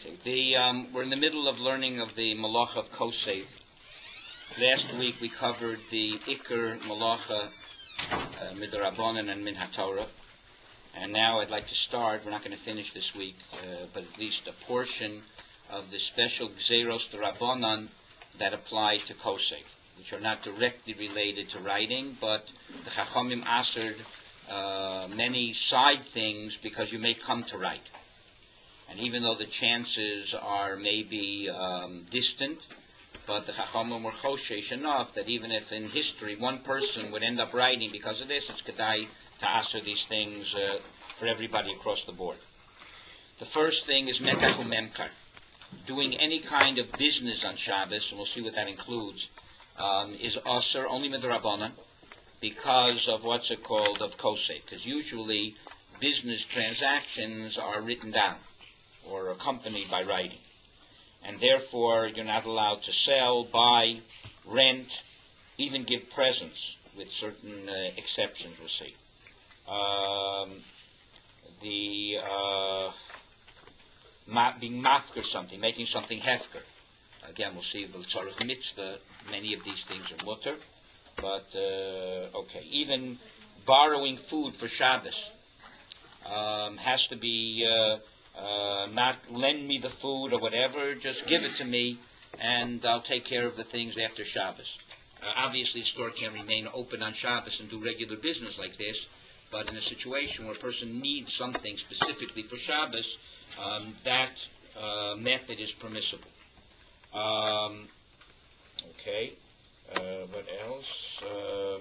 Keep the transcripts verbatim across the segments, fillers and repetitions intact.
Okay. The, um, we're in the middle of learning of the Malacha of Kosef. Last week we covered the Iker Malacha uh, Midrabanan and Min HaTorah. And now I'd like to start, we're not going to finish this week, uh, but at least a portion of the special Gzeros D'Rabbanan that apply to Kosef, which are not directly related to writing, but the Chachamim answered uh, many side things because you may come to write. And even though the chances are maybe um, distant, but the Chachamim were choshesh enough that even if in history one person would end up writing because of this, it's kedai to answer these things uh, for everybody across the board. The first thing is mekach u'memkar. Doing any kind of business on Shabbos, and we'll see what that includes, um, is aser only midrabanan because of what's it called, of kosef. Because usually business transactions are written down or accompanied by writing. And therefore, you're not allowed to sell, buy, rent, even give presents, with certain uh, exceptions, we'll see. Um, the uh, ma- being mafker something, making something hefker. Again, we'll see the tzarich mitzvah, many of these things are mutter. But, uh, okay, even borrowing food for Shabbos um, has to be... Uh, Uh, not lend me the food or whatever, just give it to me and I'll take care of the things after Shabbos. Uh, obviously the store can remain open on Shabbos and do regular business like this, but in a situation where a person needs something specifically for Shabbos, um, that uh, method is permissible. Um, okay, uh, what else? Um,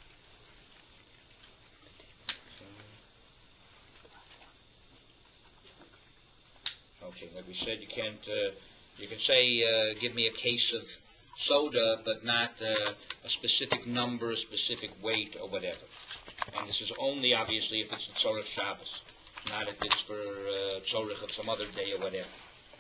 Okay, like we said, you can't, uh, you can say, uh, give me a case of soda, but not uh, a specific number, a specific weight, or whatever. And this is only, obviously, if it's a Tzorech Shabbos, not if it's for uh, Tzorech of some other day or whatever.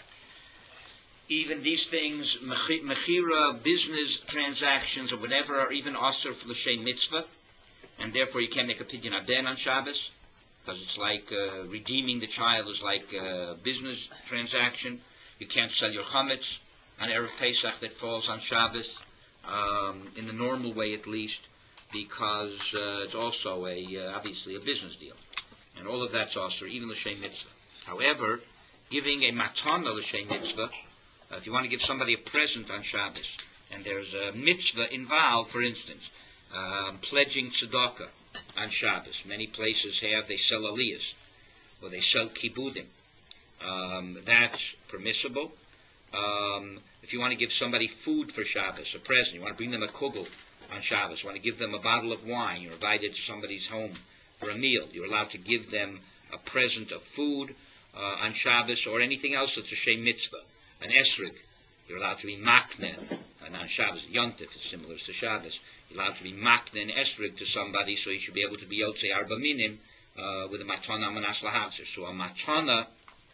Even these things, mechira, business transactions, or whatever, are even aser for l'shem mitzvah, and therefore you can't make a pidyon aden on Shabbos, because it's like uh, redeeming the child is like a business transaction. You can't sell your chametz on Erev Pesach that falls on Shabbos, um, in the normal way at least, because uh, it's also a uh, obviously a business deal. And all of that's also, even l'shem mitzvah. However, giving a matana l'shem mitzvah, uh, if you want to give somebody a present on Shabbos, and there's a mitzvah involved, for instance, um, pledging tzedakah, on Shabbos. Many places have, they sell aliyahs, or they sell kibudim. Um, that's permissible. Um, if you want to give somebody food for Shabbos, a present, you want to bring them a kugel on Shabbos, you want to give them a bottle of wine, you're invited to somebody's home for a meal, you're allowed to give them a present of food uh, on Shabbos, or anything else that's a shem mitzvah. An esrig, you're allowed to be makne, and on Shabbos, yontif is similar to Shabbos. You're allowed to be makne and esrig to somebody, so you should be able to be yotzei arba minim uh, with a matana manas lahavzer. So a matana,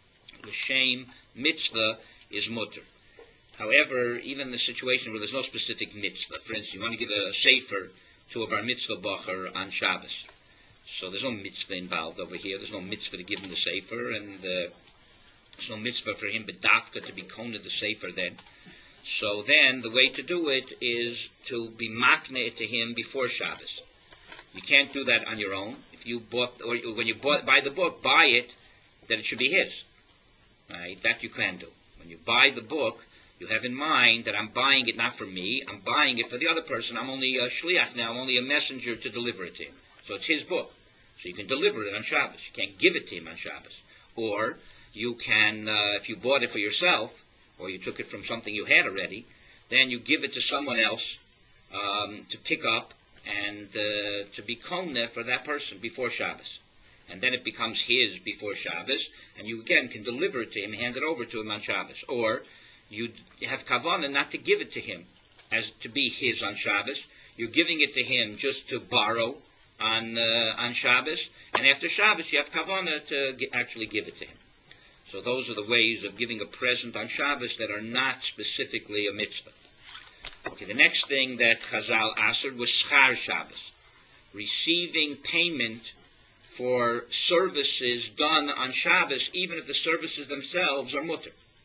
l'shem mitzvah, is mutter. However, even in the situation where there's no specific mitzvah, for instance, you want to give a sefer to a bar mitzvah bacher on Shabbos. So there's no mitzvah involved over here. There's no mitzvah to give him the sefer, and uh, there's no mitzvah for him bedafka to be kona the sefer then. So then, the way to do it is to be makne to him before Shabbos. You can't do that on your own. If you bought, or when you bought, buy the book, buy it, then it should be his. Right? That you can do. When you buy the book, you have in mind that I'm buying it not for me, I'm buying it for the other person. I'm only a shliach now, I'm only a messenger to deliver it to him. So it's his book. So you can deliver it on Shabbos. You can't give it to him on Shabbos. Or you can, uh, if you bought it for yourself, or you took it from something you had already, then you give it to someone else um, to pick up and uh, to be kona for that person before Shabbos. And then it becomes his before Shabbos, and you again can deliver it to him, hand it over to him on Shabbos. Or you have kavanah not to give it to him as to be his on Shabbos. You're giving it to him just to borrow on uh, on Shabbos, and after Shabbos you have kavanah to g- actually give it to him. So those are the ways of giving a present on Shabbos that are not specifically a mitzvah. Okay, the next thing that Chazal answered was schar Shabbos, receiving payment for services done on Shabbos, even if the services themselves are mutter.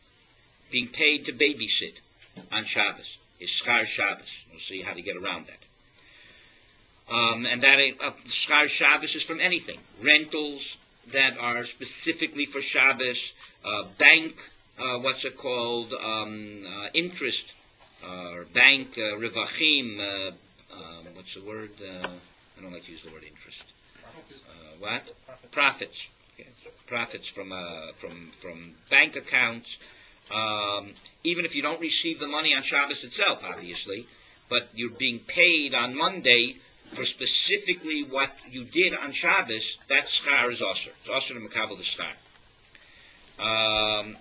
being paid to babysit on Shabbos is Schar Shabbos. We'll see how to get around that. Um, and that uh, Schar Shabbos is from anything. Rentals that are specifically for Shabbos, uh, bank, uh, what's it called, um, uh, interest, uh, or bank, uh, revachim, uh, uh, what's the word? Uh, I don't like to use the word interest. Uh, what? Profits. Okay. Profits from, uh, from, from bank accounts. Um, even if you don't receive the money on Shabbos itself, obviously, but you're being paid on Monday for specifically what you did on Shabbos, that schar is osir. It's osir to makabel the schar. Um,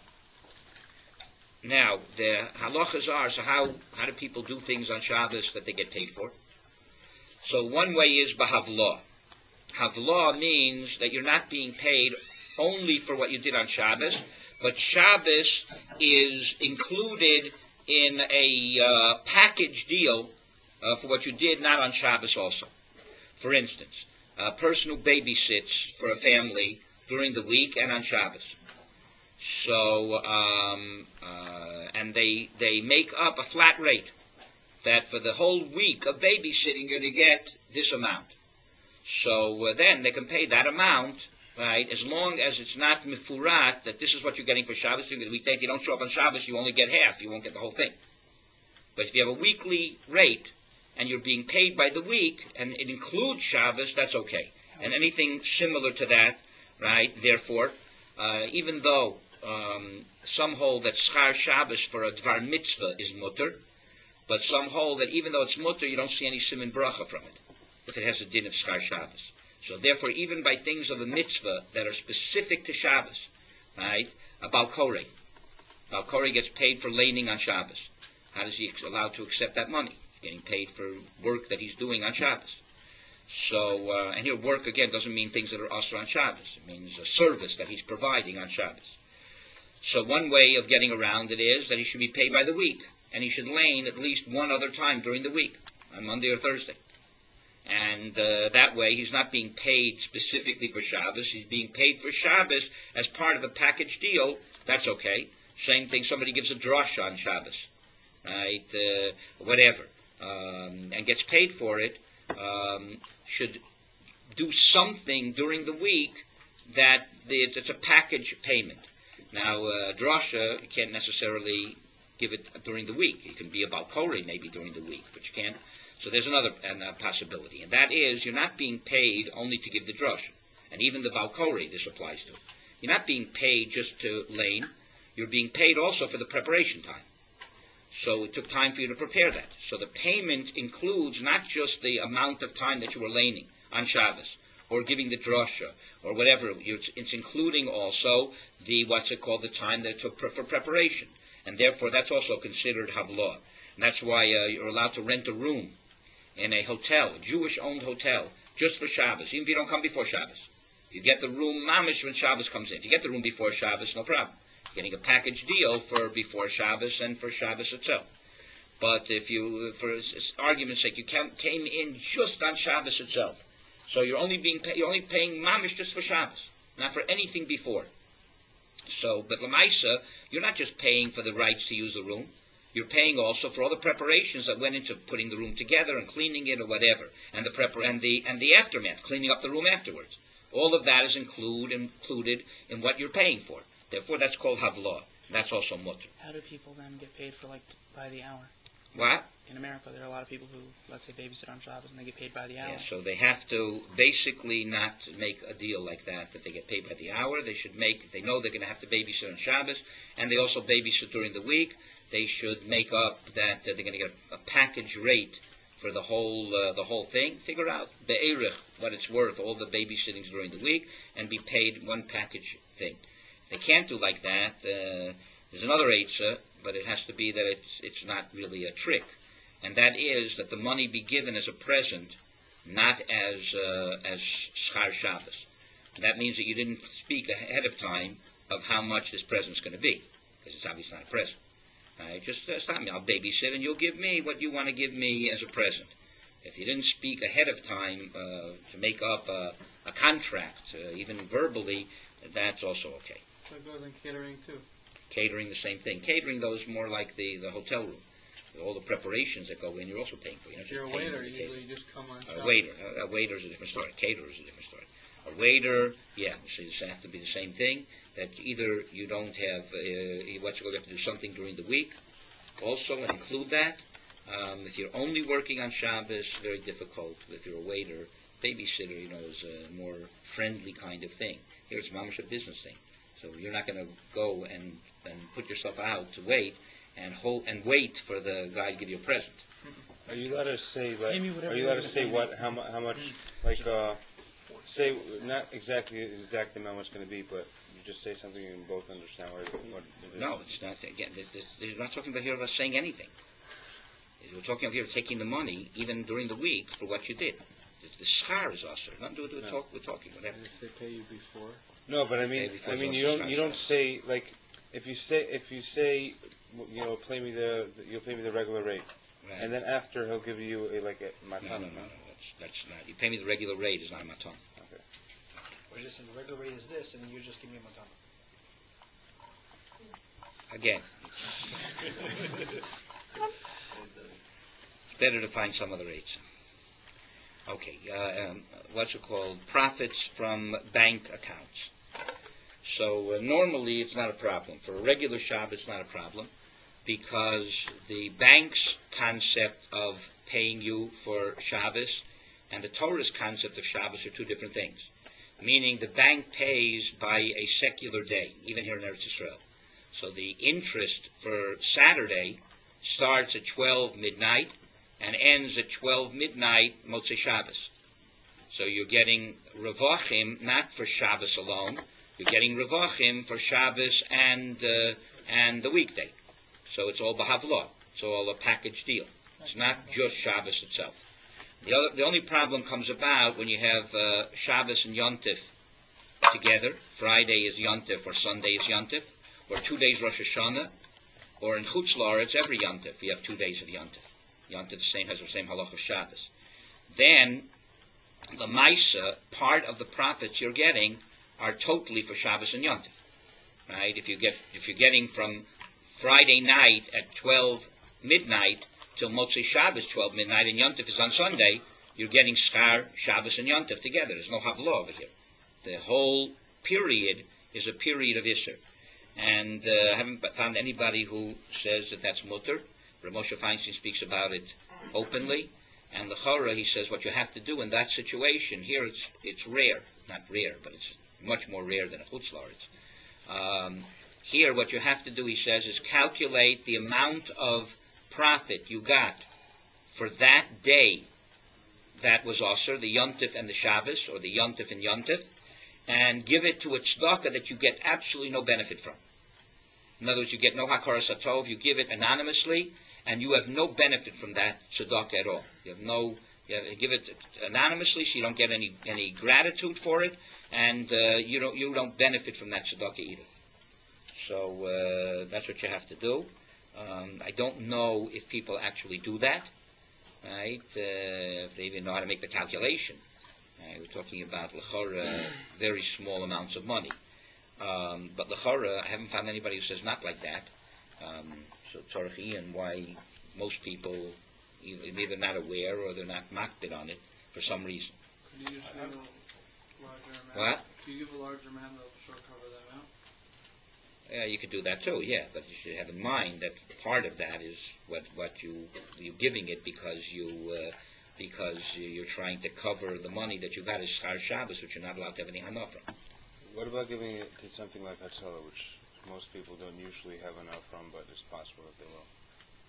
now, the halachas are, so how, how do people do things on Shabbos that they get paid for? So one way is b'havlah. Havlah means that you're not being paid only for what you did on Shabbos, but Shabbos is included in a uh, package deal uh, for what you did not on Shabbos also. For instance, a person who babysits for a family during the week and on Shabbos. So, um, uh, and they, they make up a flat rate that for the whole week of babysitting you're going to get this amount. So uh, then they can pay that amount, right, as long as it's not mifurat, that this is what you're getting for Shabbos. Because we think you don't show up on Shabbos, you only get half. You won't get the whole thing. But if you have a weekly rate and you're being paid by the week, and it includes Shabbos, that's okay. And anything similar to that, right, therefore, uh, even though um, some hold that schar Shabbos for a dvar mitzvah is mutter, but some hold that even though it's mutter, you don't see any siman bracha from it, if it has a din of schar Shabbos. So therefore, even by things of a mitzvah that are specific to Shabbos, right, a balkorei, balkorei gets paid for laning on Shabbos. How is he allowed to accept that money? He's getting paid for work that he's doing on Shabbos. So, uh, and here work again doesn't mean things that are asur on Shabbos. It means a service that he's providing on Shabbos. So one way of getting around it is that he should be paid by the week, and he should lane at least one other time during the week, on Monday or Thursday. And uh, that way he's not being paid specifically for Shabbos. He's being paid for Shabbos as part of a package deal. That's okay. Same thing, somebody gives a drush on Shabbos, right, uh, whatever, um, and gets paid for it, um, should do something during the week that the, it's a package payment. Now, uh, drasha, you can't necessarily give it during the week. It can be a balkori maybe during the week, but you can't. So there's another uh, possibility, and that is you're not being paid only to give the drasha. And even the balkori this applies to. You're not being paid just to lane. You're being paid also for the preparation time. So it took time for you to prepare that. So the payment includes not just the amount of time that you were laning on Shabbos, or giving the drasha, or whatever. It's, it's including also the, what's it called, the time that it took for, for preparation. And therefore that's also considered havlah. And that's why uh, you're allowed to rent a room in a hotel, a Jewish-owned hotel, just for Shabbos, even if you don't come before Shabbos. You get the room mamish when Shabbos comes in. If you get the room before Shabbos, no problem. You're getting a package deal for before Shabbos and for Shabbos itself. But if you, for argument's sake, you came in just on Shabbos itself, so you're only being pay, you're only paying mamish just for Shabbos, not for anything before. So, but Lamaisa, you're not just paying for the rights to use the room. You're paying also for all the preparations that went into putting the room together and cleaning it or whatever, and the prepar and the and the aftermath, cleaning up the room afterwards. All of that is include, included in what you're paying for. Therefore, that's called havlah. That's also mutter. How do people then get paid for, like, by the hour? What? In America, there are a lot of people who, let's say, babysit on Shabbos and they get paid by the hour. Yeah, so they have to basically not make a deal like that, that they get paid by the hour. They should make, if they know they're going to have to babysit on Shabbos, and they also babysit during the week, they should make up that uh, they're going to get a, a package rate for the whole uh, the whole thing. Figure out be'erich, what it's worth, all the babysittings during the week, and be paid one package thing. If they can't do like that, uh, there's another eitzah, but it has to be that it's it's not really a trick, and that is that the money be given as a present, not as uh, as schar Shabbos. And that means that you didn't speak ahead of time of how much this present's going to be, because it's obviously not a present. Right? Just uh, stop me. I'll babysit, and you'll give me what you want to give me as a present. If you didn't speak ahead of time uh, to make up a, a contract, uh, even verbally, that's also okay. So it goes in catering too. Catering, the same thing. Catering, though, is more like the, the hotel room. All the preparations that go in, you're also paying for. You're not If you're a just paying waiter, for the usually catering. you just come on A top. waiter. A, a waiter is a different story. Caterer is a different story. A waiter, yeah, so it has to be the same thing. That either you don't have uh, what you have to do something during the week, also and include that. Um, if you're only working on Shabbos, very difficult. If you're a waiter, babysitter, you know, is a more friendly kind of thing. Here it's mamash a business thing, so you're not going to go and, and put yourself out to wait and hold and wait for the guy to give you a present. Are you allowed to say like? Pay me whatever Are you you allowed to want say to pay what? me. How much? How much? Like uh, say not exactly the exact amount it's going to be, but you just say something and both understand what, what it is. No, it's not. Again, this, this, this is not talking about here about saying anything. We're talking about here taking the money even during the week for what you did. The, the schar is also nothing to do with the No. talk. We're talking whatever. And if they pay you before? No, but I mean, Maybe for I mean, those you don't discussions. you don't say like if you say if you say you know pay me the you'll pay me the regular rate, Right. and then after he'll give you a like a no, no, no, matana. no, that's that's not. You pay me the regular rate is not a matan. Okay. Or just say the regular rate is this, and you just give me a matana. Again, it's better to find some other rates. Okay, uh, um, what's it called? Profits from bank accounts. So uh, normally it's not a problem. For a regular shop, it's not a problem because the bank's concept of paying you for Shabbos and the Torah's concept of Shabbos are two different things. Meaning the bank pays by a secular day, even here in Eretz Yisrael. So the interest for Saturday starts at twelve midnight and ends at twelve midnight Motzei Shabbos. So you're getting Revachim not for Shabbos alone. You're getting Revachim for Shabbos and uh, and the weekday. So it's all B'Havlah. It's all a package deal. It's not just Shabbos itself. The other, the only problem comes about when you have uh, Shabbos and Yontif together. Friday is Yontif or Sunday is Yontif, or two days Rosh Hashanah, or in Chutz La'aretz every Yontif you have two days of Yontif. Yontif the same has the same halach of Shabbos. Then the Maisa, part of the profits you're getting are totally for Shabbos and Yontif. Right? If you get if you're getting from Friday night at twelve midnight till Motzei Shabbos twelve midnight and Yontif is on Sunday, you're getting Schar, Shabbos and Yontif together. There's no Havlah over here. The whole period is a period of Isser. And uh, I haven't found anybody who says that that's mutter. Rav Moshe Feinstein speaks about it openly. And the Chora, he says what you have to do in that situation, here it's it's rare, not rare, but it's much more rare than a Chutz La'aretz. Um, here what you have to do, he says, is calculate the amount of profit you got for that day that was Osir, the Yontif and the Shabbos, or the Yontif and Yontif, and give it to a tzedakah that you get absolutely no benefit from. In other words, you get no hakaras hatov, you give it anonymously, and you have no benefit from that tzedakah at all. You have no, you, have, you give it anonymously, so you don't get any any gratitude for it, and uh, you don't you don't benefit from that tzedakah either. So uh, that's what you have to do. Um, I don't know if people actually do that, right? Uh, if they even know how to make the calculation. Uh, we're talking about l'chora, very small amounts of money. Um, but l'chora, I haven't found anybody who says not like that. Um, so tzorchi and why most people either, either not aware or they're not makbid on it for some reason. Could you just give a larger amount? What? Could you give a larger amount that will sure cover that amount? Yeah, you could do that too, yeah, but you should have in mind that part of that is what, what you, you're giving it because you, uh, because you're trying to cover the money that you got as Schar Shabbos, which you're not allowed to have any hana from. What about giving it to something like Hatzalah, which most people don't usually have enough from, but it's possible that they will?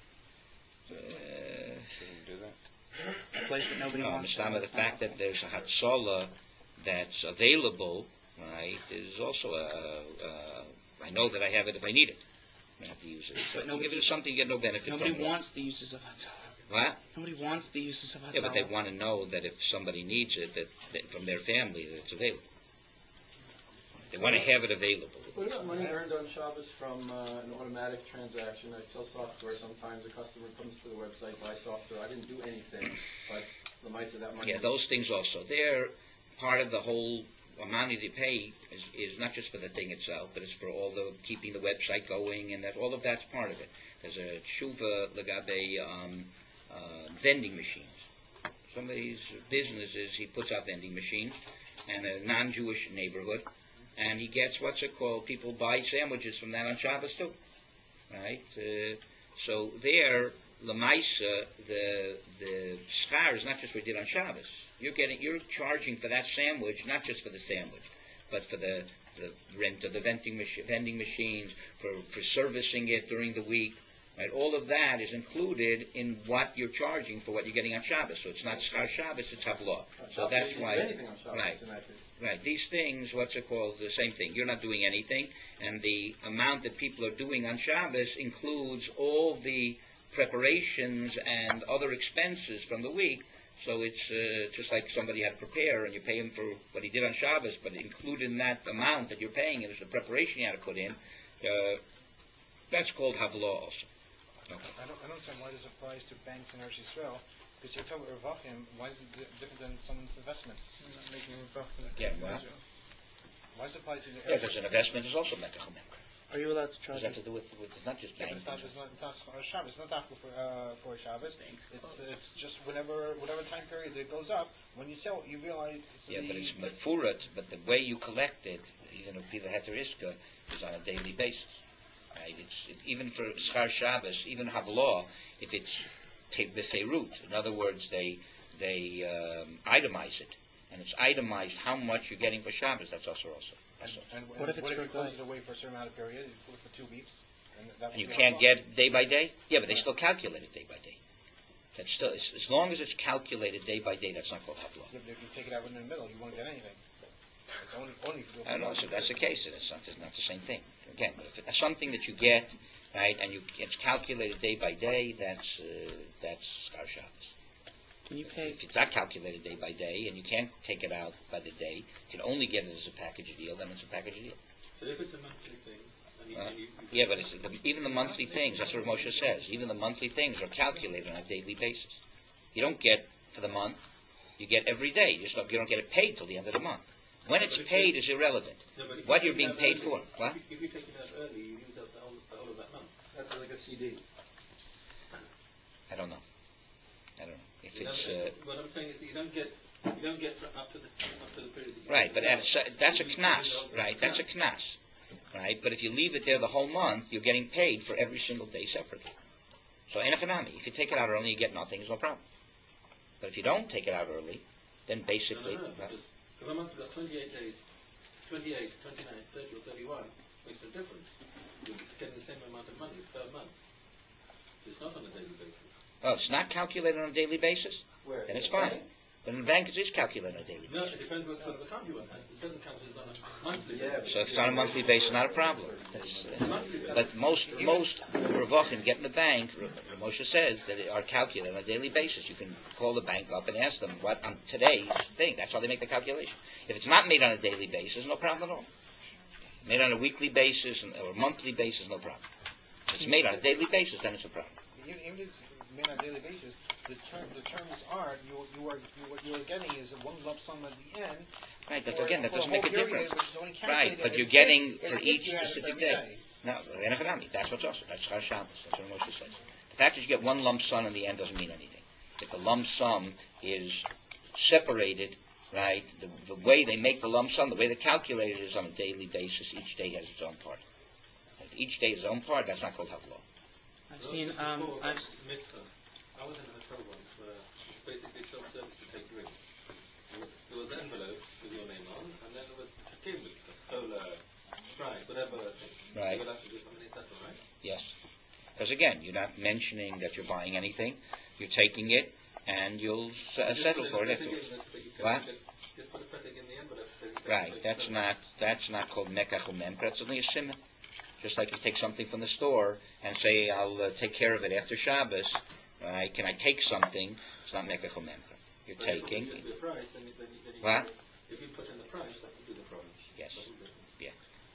Uh, Shouldn't do that. A place that nobody no, wants. Mistama, the fact that there's a Hatzalah that's available, right, is also a, a, I know that I have it if I need it. I have to use it. So But nobody- if it's something you get no benefit Nobody from. wants the uses of Hatzalah. What? Nobody wants the uses of Hatzalah. Yeah, but they want to know that if somebody needs it, that, that from their family, that it's available. They want to have it available. What about money earned on Shabbos from uh, an automatic transaction? I sell software. Sometimes a customer comes to the website, buys software. I didn't do anything, but the mice of that money. Yeah, those things also. They're part of the whole amount that you pay is, is not just for the thing itself, but it's for all the keeping the website going, and that all of that's part of it. There's a tshuva legabe um, uh, vending machines. Somebody's business is he puts out vending machines in a non-Jewish neighborhood, and he gets what's it called? People buy sandwiches from that on Shabbos too, right? Uh, so there, lemaisa, the the schar is not just what we did on Shabbos. You're getting, you're charging for that sandwich, not just for the sandwich, but for the, the rent of the vending, machi- vending machines, for, for servicing it during the week. Right? All of that is included in what you're charging for what you're getting on Shabbos. So it's not schar Shabbos, it's havlah. So that's why, right, right. These things, what's it called? The same thing. You're not doing anything, and the amount that people are doing on Shabbos includes all the preparations and other expenses from the week. So it's uh, just like somebody had to prepare, and you pay him for what he did on Shabbos, but included in that amount that you're paying is the preparation you had to put in. Uh, that's called havlah also. Okay. I don't, I don't understand why this applies to banks in Eretz Yisrael, because you're talking about Revachim. Why is it di- different than someone's investments? Yeah, well, Why does it apply to the yeah, because an investment is also mekach member. Are you allowed to It charge? has to do with, with not just Yeah, but banks. it's not, it's not, it's not for Shabbos. It's not that for, uh, for Shabbos. It's, it's just whenever, whatever time period it goes up, when you sell it, you realize it's Yeah, the... but it's mefurat, but the way you collect it, even if the heteriska, is on a daily basis. Right? It's it, even for schar Shabbos, even havlah, if it's befeirut, in other words, they they um, itemize it, and it's itemized how much you're getting for Shabbos. That's also also. And, and, and What if it's what if for you close guy? it away for a certain amount of period, you put it for two weeks, and that And you would be can't half get day by day. Yeah, but they still calculate it day by day. That's still as, as long as it's calculated day by day. That's not called havlah. Yeah, but if you take it out in the middle, you won't get anything. It's only, only if you go I don't know. for So that's the case. It's not, it's not the same thing. Again, but if it's something that you get, right, and you it's calculated day by day, that's uh, that's our Shabbos. Can you pay? If it's not calculated day by day, and you can't take it out by the day, you can only get it as a package deal, then it's a package deal. So if it's a monthly thing, and you, Uh, and you, you yeah, but it's, the, even the monthly things, that's what Moshe says, even the monthly things are calculated on a daily basis. You don't get for the month, you get every day. You, just don't, you don't get it paid till the end of the month. When it's paid is irrelevant. no, but if What you you're take being it out paid early, for. What? If, you, if you take it out early, you use up the whole, the whole of that month. That's like a C D. I don't know. I don't know. If You it's... don't Uh, get- what I'm saying is that you don't get, you don't get up to the, up to the period that you right, but take it that's, out. uh, that's a You- you knas, use all- right? That's a knas. Right? But if you leave it there the whole month, you're getting paid for every single day separately. So, in economy, if you take it out early, you get nothing, it's no problem. But if you don't take it out early, then basically... No, no, no, well, because if a month's got twenty-eight days, twenty-eight, twenty-nine, thirty, or thirty-one, makes no difference. You're getting the same amount of money per month. It's not on a daily basis. oh, it's not calculated on a daily basis? Where? Then it's fine. But in the bank, it is calculated on a daily No, basis. it depends what sort of account you want. It doesn't count as on a monthly Yeah, basis. So if it's on a monthly basis, not a problem. That's, uh, but most most revachim get in the bank, Moshe says, that are calculated on a daily basis. You can call the bank up and ask them what on today's thing. That's how they make the calculation. If it's not made on a daily basis, no problem at all. Made on a weekly basis and, or monthly basis, no problem. If it's made on a daily basis, then it's a problem. Even, even if it's made on a daily basis, the term, the terms are, you, you are, you, what you're getting is a one lump sum at the end. Right, but for- again, that for doesn't whole make a period, difference. which is only Right, calculated but as you're if- getting as for if each you had it specific every day. No, in economy, that's what's also, that's Char Shabbos, that's what Moshe says. The fact that you get one lump sum in the end doesn't mean anything. If the lump sum is separated, right, the, the way they make the lump sum, the way they calculate it is on a daily basis, each day has its own part. If each day has its own part, that's not called havlah. I've seen. Um, Before, I've. mitzvah. I was in a hotel once where it's basically self-service to take drinks. There was an envelope with your name on, and then there was chicken, cola, Sprite, whatever. Right. You would have to do something. Is that all right? Yes. Because again, you're not mentioning that you're buying anything, you're taking it, and you'll uh, Just settle put for a it petting afterwards. in the- but you can- What? Just put a petting in the envelope. so you can- Right, that's not, that's not called mekach umemper, that's only a simon. Just like you take something from the store and say, I'll uh, take care of it after Shabbos, right? Can I take something? It's not mekach umemper. You're But if taking, you put the price, then you, then you, then you What? If you put in the price, that would be the price. yes, That would be- yeah.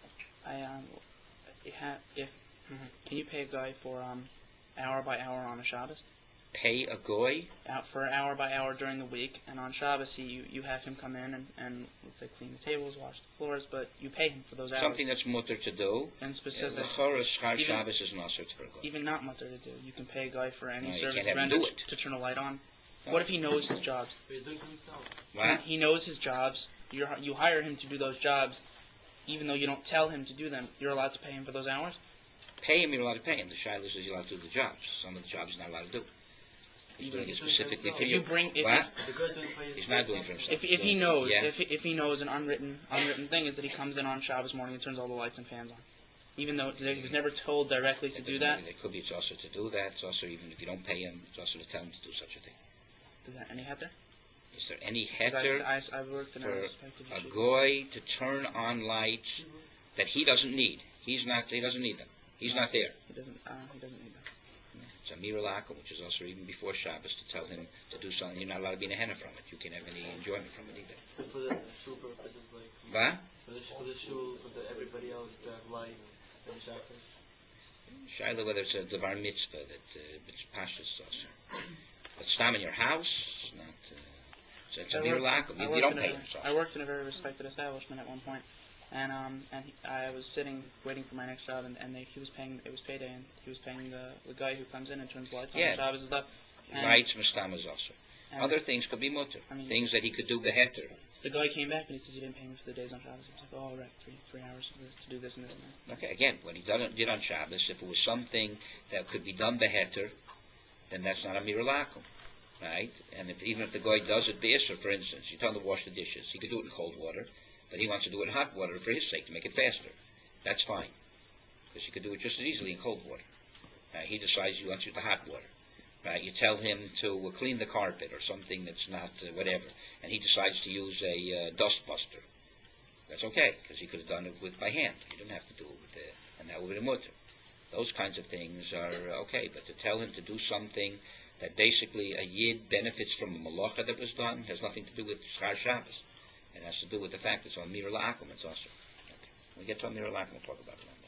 I um. If, ha- if can you pay a guy for um, hour by hour on a Shabbos? pay a goy? out for hour by hour during the week, and on Shabbos he, you, you have him come in and, and let's say clean the tables, wash the floors, but you pay him for those hours. Something that's mutter to do. in specific, L'chora, Schar Even- Shabbos is not such for a goy. even not mutter to do. You can pay a guy for any No, you service can't have him rendered do it. to turn a light on. No. What if he knows his jobs? But he's doing it himself. What? He knows his jobs. You're, you hire him to do those jobs, even though you don't tell him to do them. You're allowed to pay him for those hours. Pay him, you're allowed to pay him. The Shiloh says you're allowed to do the jobs. Some of the jobs he's not allowed to do. He's doing it specifically for If you. you bring, if, What? The guy's doing it by his He's not doing it for himself. if, He's if he doing it- knows, Yeah. if, if he knows an unwritten unwritten thing is that he comes in on Shabbos morning and turns all the lights and fans on, even though he was never told directly to It do doesn't that. mean- It could be it's also to do that. It's also even if you don't pay him, it's also to tell him to do such a thing. Is that any heter? Is there any 'Cause heter I, I, I've worked in a for respected a yeshiva. goy to turn on lights that he doesn't need? He's not. He doesn't need them. He's not there. He doesn't. Uh, he doesn't need that. It's a miralakum, which is also even before Shabbos, to tell him to do something. You're not allowed to be in a henna from it. You can't have any enjoyment from it either. And for the shul purposes, like What? for the, for the shul, for the everybody else to have light and Shabbos. Shiloh, whether it's a devar mitzvah, that uh, it's pashas also. But stam in your house, it's not. Uh, it's, it's a I worked- miralakum. I You, you worked don't in pay a- him. So. I worked in a very respected establishment at one point, and um, and he, I was sitting waiting for my next job, and, and they, he was paying. It was payday, and he was paying the the guy who comes in and turns lights on Yeah. on Shabbos and stuff. And, Lights, mistamas also. and Other things could be mutter. I mean- Things that he could do beheter. The guy came back and he says, "You didn't pay me for the days on Shabbos." I was like, "Oh, right, three three hours for this, to do this and this and that." Okay, again, when he done it, did on Shabbos, if it was something that could be done beheter, then that's not a miralakum, right? And if even if the guy does it beiser, for instance, you tell him to wash the dishes, he could do it in cold water, but he wants to do it in hot water for his sake to make it faster. That's fine, because he could do it just as easily in cold water. Uh, he decides he wants it in hot water. Right? You tell him to uh, clean the carpet or something that's not uh, whatever, and he decides to use a uh, dust buster. That's okay, because he could have done it with by hand. He didn't have to do it with the, and that would be the mutter. Those kinds of things are uh, okay, but to tell him to do something that basically a yid benefits from a malacha that was done has nothing to do with Shar Shabbos. It has to do with the fact it's on Mir La'akum. It's also. Okay. When we get to Mir La'akum, we'll talk about that.